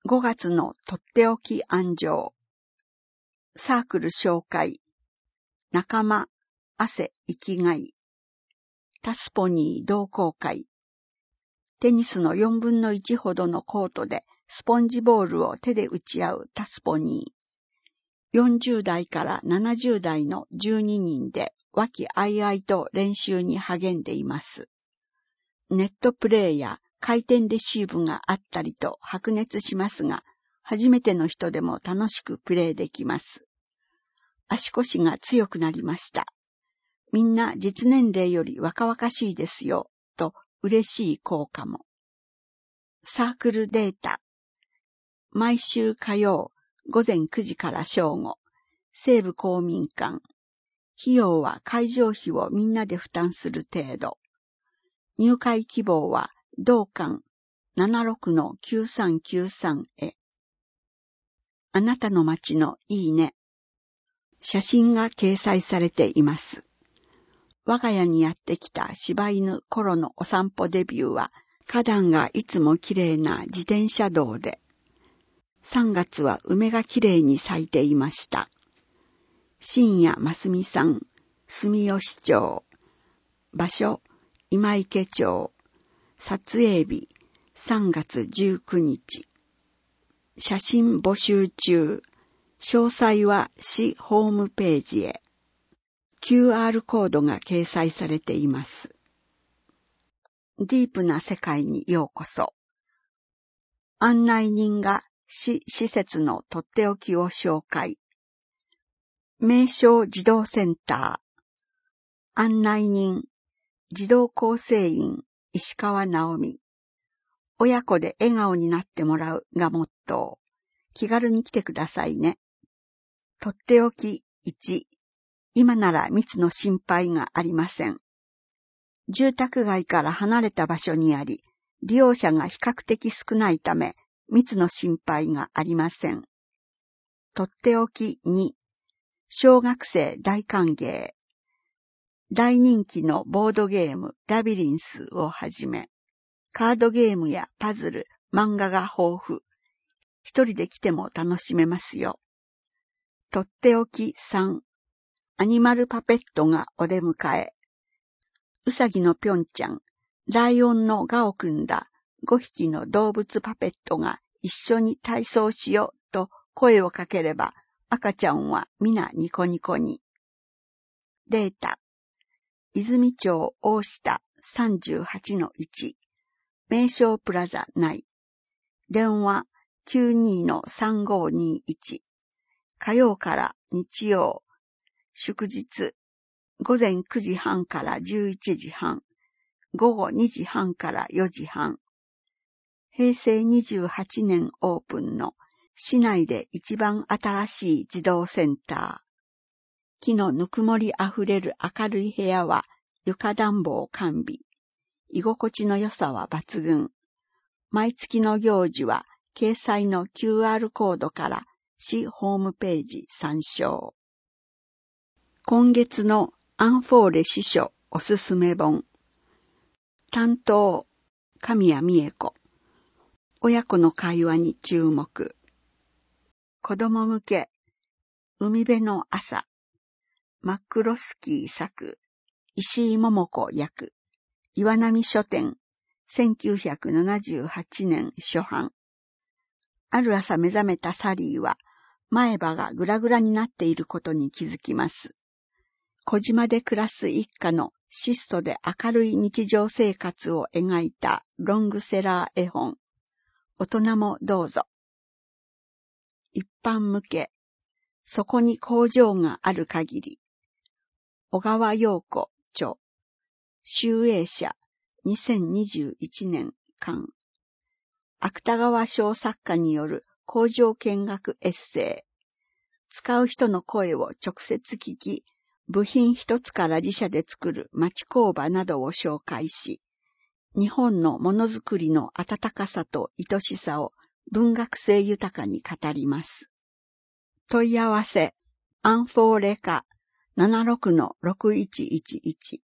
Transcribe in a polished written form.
5月のとっておき案上。サークル紹介。仲間、汗、生きがい。タスポニー同好会。テニスの4分の1ほどのコートでスポンジボールを手で打ち合うタスポニー。40代から70代の12人で和気あいあいと練習に励んでいます。ネットプレーや回転レシーブがあったりと白熱しますが、初めての人でも楽しくプレーできます。足腰が強くなりました。みんな実年齢より若々しいですよ、と嬉しい効果も。サークルデータ。毎週火曜午前9時から正午、西部公民館。費用は会場費をみんなで負担する程度。入会希望は同館 76-9393 へ。あなたの街のいいね。写真が掲載されています。我が家にやってきた柴犬コロのお散歩デビューは、花壇がいつもきれいな自転車道で、3月は梅がきれいに咲いていました。新谷真澄さん、住吉町。場所、今池町。撮影日、3月19日。写真募集中。詳細は市ホームページへ。QR コードが掲載されています。ディープな世界にようこそ。案内人が市施設のとっておきを紹介。名称児童センター。案内人、児童構成員、石川直美。親子で笑顔になってもらうがモットー。気軽に来てくださいね。とっておき1。今なら密の心配がありません。住宅街から離れた場所にあり、利用者が比較的少ないため、密の心配がありません。とっておき2。小学生大歓迎。大人気のボードゲームラビリンスをはじめ、カードゲームやパズル、漫画が豊富。一人で来ても楽しめますよ。とっておき3。アニマルパペットがお出迎え。うさぎのぴょんちゃん、ライオンのガオくんら5匹の動物パペットが一緒に体操しようと声をかければ、赤ちゃんは皆ニコニコに。データ。泉町大下 38-1。名称プラザ内。電話 92-3521。火曜から日曜。祝日。午前9時半から11時半。午後2時半から4時半。平成28年オープンの市内で一番新しい児童センター。木のぬくもりあふれる明るい部屋は床暖房完備。居心地の良さは抜群。毎月の行事は掲載の QR コードから市ホームページ参照。今月のアンフォーレ司書おすすめ本。担当、神谷美恵子。親子の会話に注目。子供向け、海辺の朝。マックロスキー作、石井桃子役。岩波書店、1978年初版。ある朝目覚めたサリーは、前歯がグラグラになっていることに気づきます。小島で暮らす一家の質素で明るい日常生活を描いたロングセラー絵本。大人もどうぞ。一般向け。そこに工場がある限り。小川陽子著。集英社2021年刊。芥川賞作家による工場見学エッセイ。使う人の声を直接聞き、部品一つから自社で作る町工場などを紹介し、日本のものづくりの温かさと愛しさを文学性豊かに語ります。問い合わせ、アンフォーレカ 76-6111